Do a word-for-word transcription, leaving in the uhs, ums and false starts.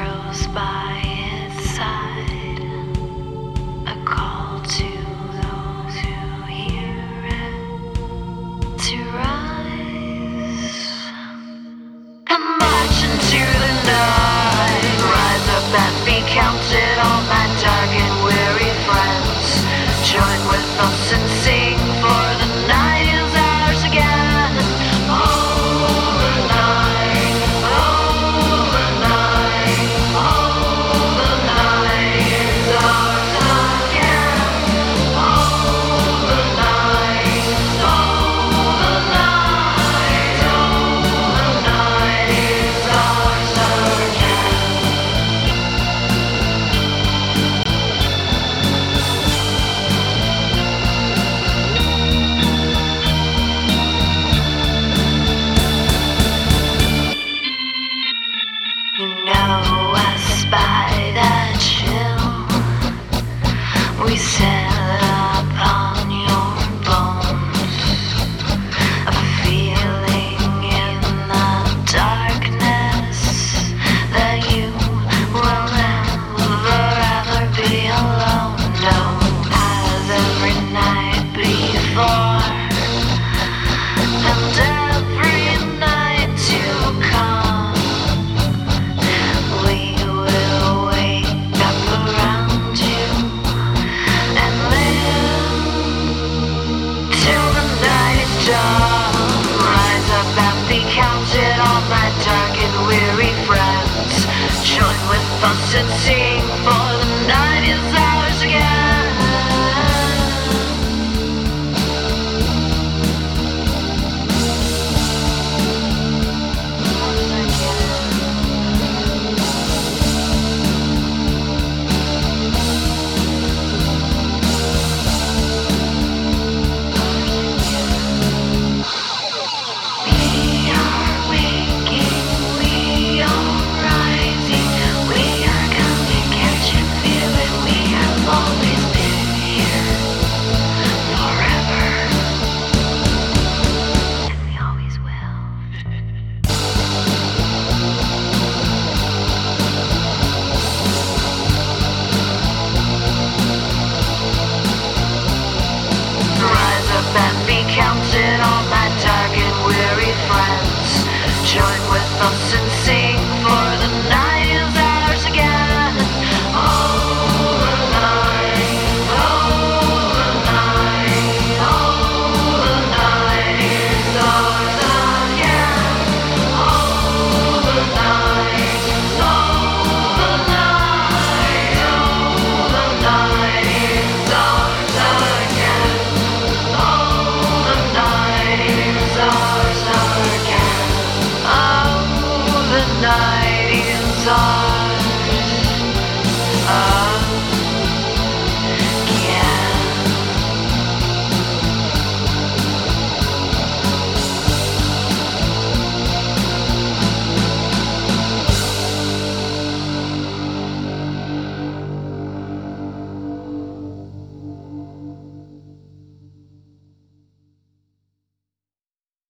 grows by its side, a call to those who hear it to rise and march into the night. Rise up and be counted, all my dark and weary friends. Join with us and sing, for the night is ours again. Oh, the night, oh, the night, oh, the night is ours again. Oh, the night, oh, the night, oh, the night is ours again. You know us by that chill we set upon your bones, a feeling in the darkness that you will never ever be alone. No, as every night before and every night to come, we will wake up around you and live till the night is done. Rise up and be counted, all my dark and weary friends. Join with us and sing, for the night is ours again. We are waking, we are rising, we are coming, can't you feel it? We have always been here, forever, and we always will. Rise up and be counted, all my dark and weary friends. Join with us and sing, for the night is ours again. Oh, the night, oh, the night, oh, the night is ours again. Oh, the night, oh, the night, oh, the night is ours again. Oh, the night is ours again. Oh, the night is ours.